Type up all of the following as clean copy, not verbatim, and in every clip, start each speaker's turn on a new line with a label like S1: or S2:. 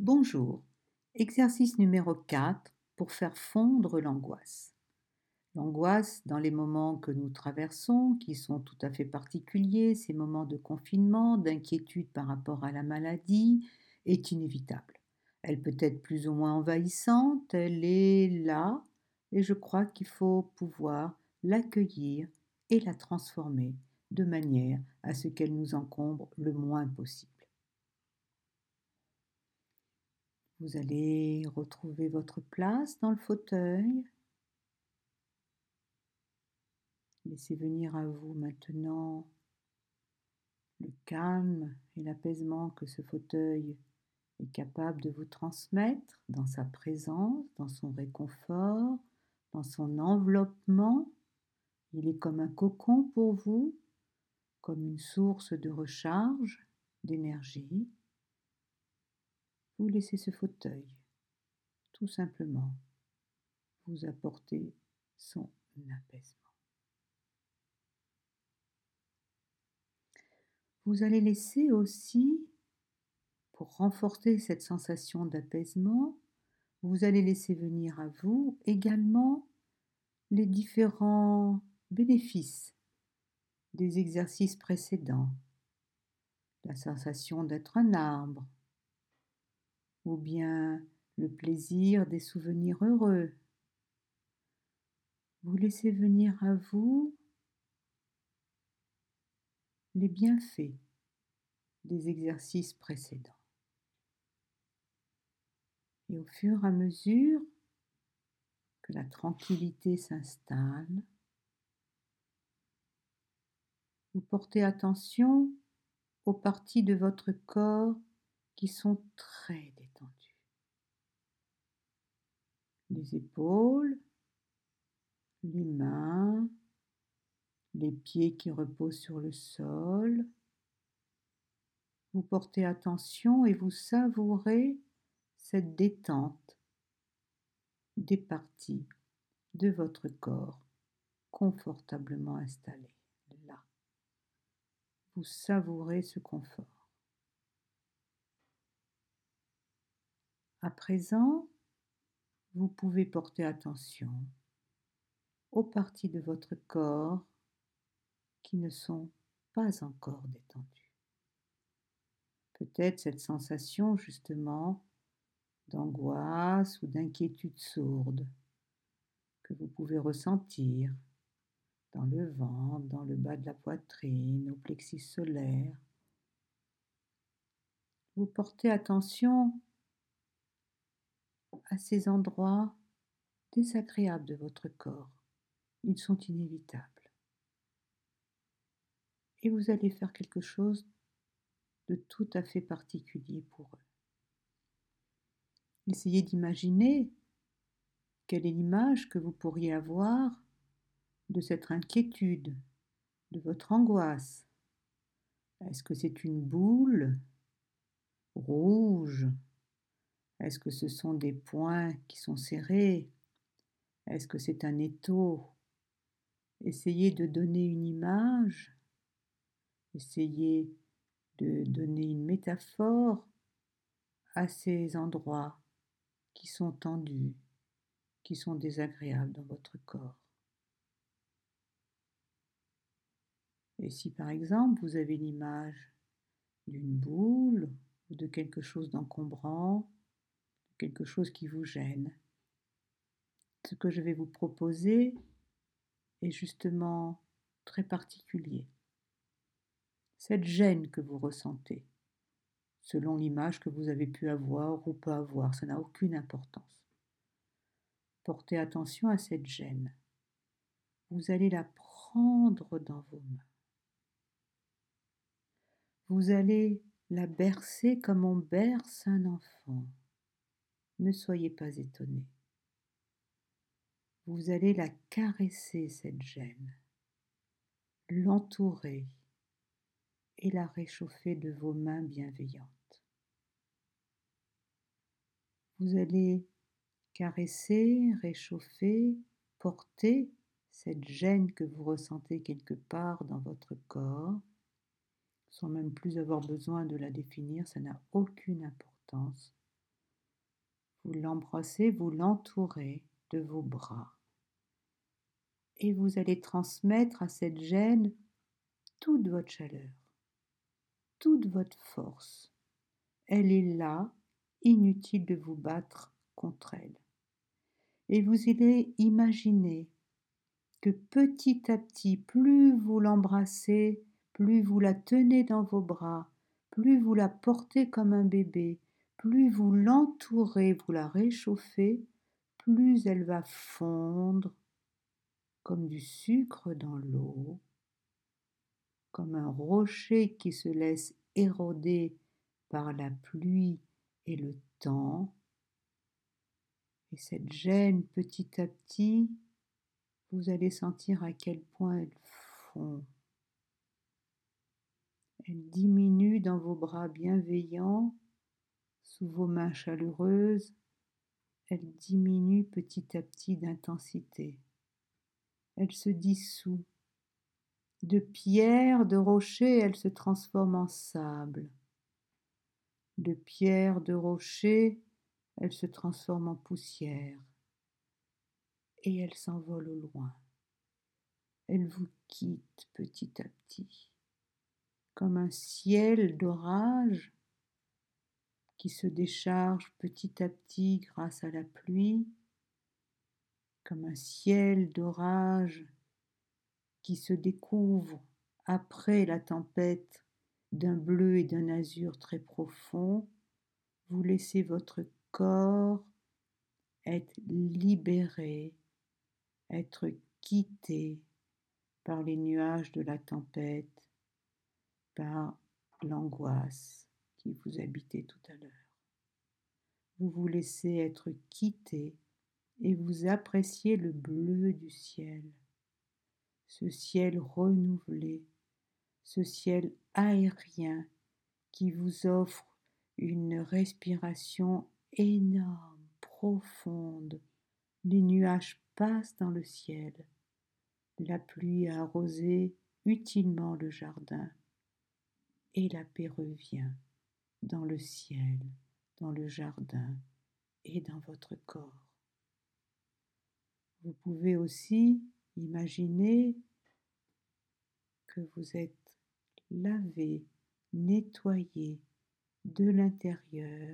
S1: Bonjour. Exercice numéro 4 pour faire fondre l'angoisse. L'angoisse, dans les moments que nous traversons, qui sont tout à fait particuliers, ces moments de confinement, d'inquiétude par rapport à la maladie, est inévitable. Elle peut être plus ou moins envahissante, elle est là, et je crois qu'il faut pouvoir l'accueillir et la transformer de manière à ce qu'elle nous encombre le moins possible. Vous allez retrouver votre place dans le fauteuil. Laissez venir à vous maintenant le calme et l'apaisement que ce fauteuil est capable de vous transmettre dans sa présence, dans son réconfort, dans son enveloppement. Il est comme un cocon pour vous, comme une source de recharge, d'énergie. Vous laissez ce fauteuil, tout simplement, vous apporter son apaisement. Vous allez laisser aussi, pour renforcer cette sensation d'apaisement, vous allez laisser venir à vous également les différents bénéfices des exercices précédents. La sensation d'être un arbre, ou bien le plaisir des souvenirs heureux. Vous laissez venir à vous les bienfaits des exercices précédents. Et au fur et à mesure que la tranquillité s'installe, vous portez attention aux parties de votre corps qui sont très détendues. Les épaules, les mains, les pieds qui reposent sur le sol. Vous portez attention et vous savourez cette détente des parties de votre corps confortablement installées là. Vous savourez ce confort. À présent, vous pouvez porter attention aux parties de votre corps qui ne sont pas encore détendues. Peut-être cette sensation justement d'angoisse ou d'inquiétude sourde que vous pouvez ressentir dans le ventre, dans le bas de la poitrine, au plexus solaire. Vous portez attention à ces endroits désagréables de votre corps. Ils sont inévitables. Et vous allez faire quelque chose de tout à fait particulier pour eux. Essayez d'imaginer quelle est l'image que vous pourriez avoir de cette inquiétude, de votre angoisse. Est-ce que c'est une boule rouge? Est-ce que ce sont des poings qui sont serrés? Est-ce que c'est un étau? Essayez de donner une image, essayez de donner une métaphore à ces endroits qui sont tendus, qui sont désagréables dans votre corps. Et si par exemple vous avez l'image d'une boule ou de quelque chose d'encombrant, quelque chose qui vous gêne, ce que je vais vous proposer est justement très particulier. Cette gêne que vous ressentez, selon l'image que vous avez pu avoir ou pas avoir, ça n'a aucune importance. Portez attention à cette gêne. Vous allez la prendre dans vos mains. Vous allez la bercer comme on berce un enfant. Ne soyez pas étonnés. Vous allez la caresser, cette gêne, l'entourer et la réchauffer de vos mains bienveillantes. Vous allez caresser, réchauffer, porter cette gêne que vous ressentez quelque part dans votre corps, sans même plus avoir besoin de la définir, ça n'a aucune importance. Vous l'embrassez, vous l'entourez de vos bras. Et vous allez transmettre à cette gêne toute votre chaleur, toute votre force. Elle est là, inutile de vous battre contre elle. Et vous allez imaginer que petit à petit, plus vous l'embrassez, plus vous la tenez dans vos bras, plus vous la portez comme un bébé, plus vous l'entourez, vous la réchauffez, plus elle va fondre comme du sucre dans l'eau, comme un rocher qui se laisse éroder par la pluie et le temps. Et cette gêne, petit à petit, vous allez sentir à quel point elle fond. Elle diminue dans vos bras bienveillants, sous vos mains chaleureuses. Elle diminue petit à petit d'intensité. Elle se dissout. De pierre, de rocher, elle se transforme en sable. De pierre, de rocher, elle se transforme en poussière. Et elle s'envole au loin. Elle vous quitte petit à petit, comme un ciel d'orage qui se décharge petit à petit grâce à la pluie, comme un ciel d'orage qui se découvre après la tempête d'un bleu et d'un azur très profond. Vous laissez votre corps être libéré, être quitté par les nuages de la tempête, par l'angoisse qui vous habitait tout à l'heure. Vous vous laissez être quitté et vous appréciez le bleu du ciel, ce ciel renouvelé, ce ciel aérien qui vous offre une respiration énorme, profonde. Les nuages passent dans le ciel, la pluie a arrosé utilement le jardin et la paix revient dans le ciel, dans le jardin et dans votre corps. Vous pouvez aussi imaginer que vous êtes lavé, nettoyé de l'intérieur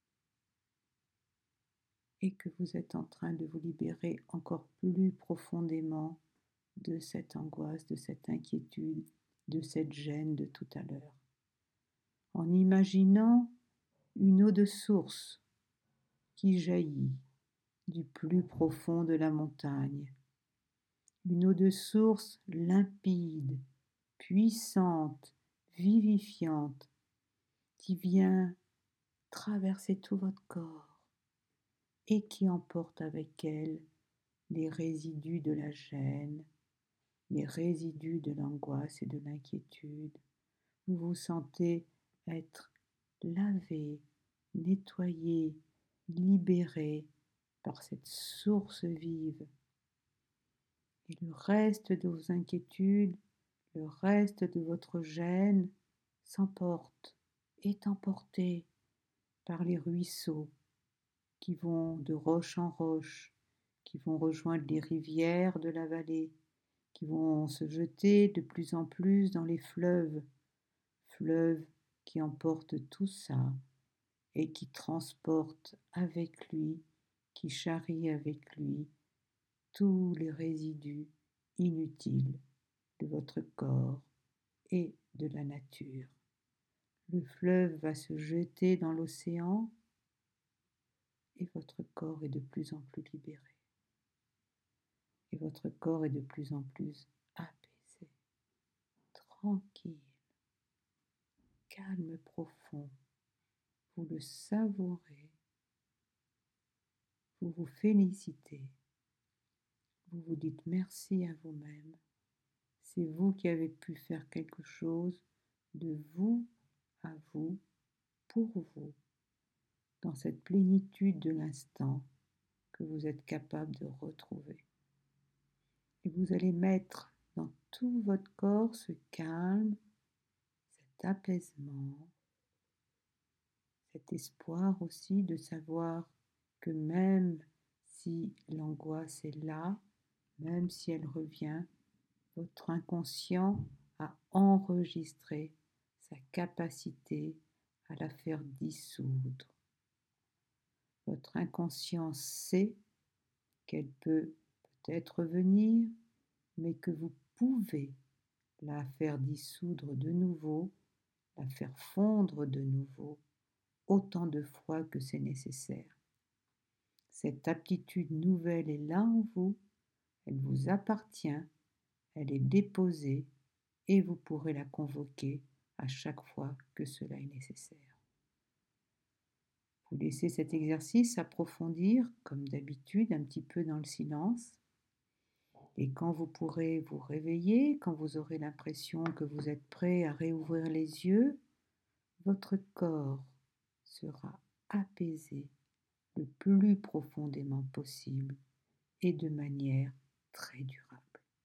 S1: et que vous êtes en train de vous libérer encore plus profondément de cette angoisse, de cette inquiétude, de cette gêne de tout à l'heure. En imaginant une eau de source qui jaillit du plus profond de la montagne, une eau de source limpide, puissante, vivifiante, qui vient traverser tout votre corps et qui emporte avec elle les résidus de la gêne, les résidus de l'angoisse et de l'inquiétude. Vous vous sentez être lavé, nettoyé, libéré par cette source vive. Et le reste de vos inquiétudes, le reste de votre gêne s'emporte, est emporté par les ruisseaux qui vont de roche en roche, qui vont rejoindre les rivières de la vallée, qui vont se jeter de plus en plus dans les fleuves, fleuves qui emportent tout ça et qui transportent avec lui, qui charrient avec lui tous les résidus inutiles de votre corps et de la nature. Le fleuve va se jeter dans l'océan et votre corps est de plus en plus libéré. Et votre corps est de plus en plus apaisé, tranquille, calme profond. Vous le savourez, vous vous félicitez, vous vous dites merci à vous-même. C'est vous qui avez pu faire quelque chose de vous à vous, pour vous, dans cette plénitude de l'instant que vous êtes capable de retrouver. Et vous allez mettre dans tout votre corps ce calme, cet apaisement, cet espoir aussi de savoir que même si l'angoisse est là, même si elle revient, votre inconscient a enregistré sa capacité à la faire dissoudre. Votre inconscient sait qu'elle peut peut-être revenir, mais que vous pouvez la faire dissoudre de nouveau, la faire fondre de nouveau, autant de fois que c'est nécessaire. Cette aptitude nouvelle est là en vous, elle vous appartient, elle est déposée et vous pourrez la convoquer à chaque fois que cela est nécessaire. Vous laissez cet exercice s'approfondir, comme d'habitude, un petit peu dans le silence. Et quand vous pourrez vous réveiller, quand vous aurez l'impression que vous êtes prêt à réouvrir les yeux, votre corps sera apaisé le plus profondément possible et de manière très durable.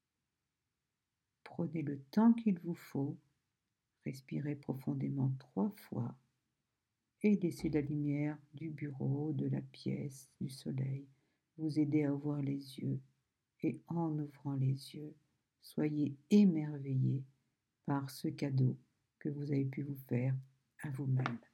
S1: Prenez le temps qu'il vous faut, respirez profondément 3 fois et laissez la lumière du bureau, de la pièce, du soleil vous aider à ouvrir les yeux. Et en ouvrant les yeux, soyez émerveillés par ce cadeau que vous avez pu vous faire à vous-même.